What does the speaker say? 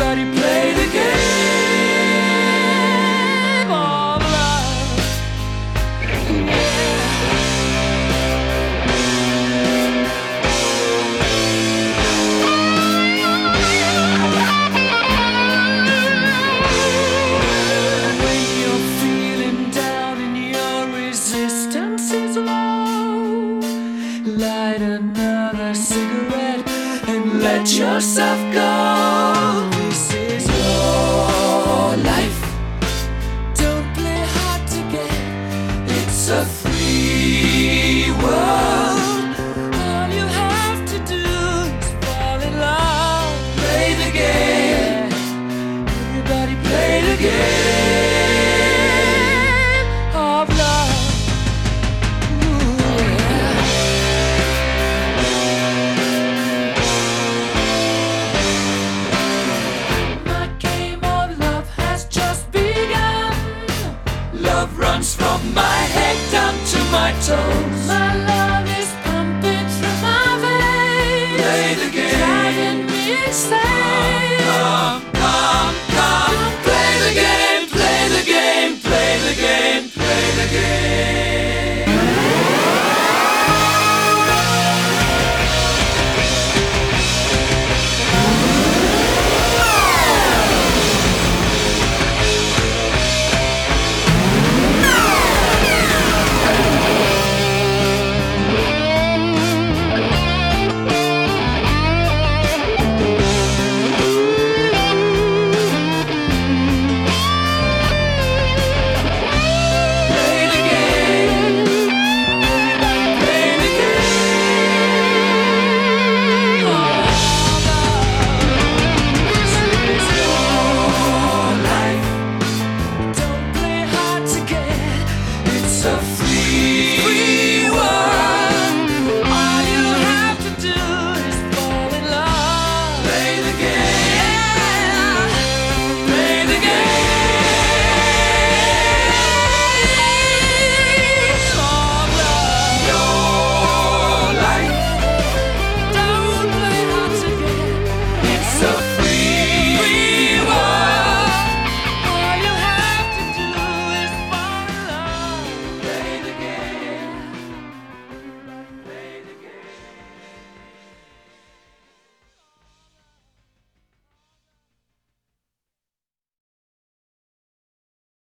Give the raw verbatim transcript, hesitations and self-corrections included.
Everybody play the game of love. When you're feeling down and your resistance is low, light another cigarette and let yourself go. This is your life. Don't play hard to get. It's a free world. All you have to do is fall in love. Play the game. Everybody play the game of love. Ooh, yeah. My game of love has just begun. Love runs from my head down to my toes.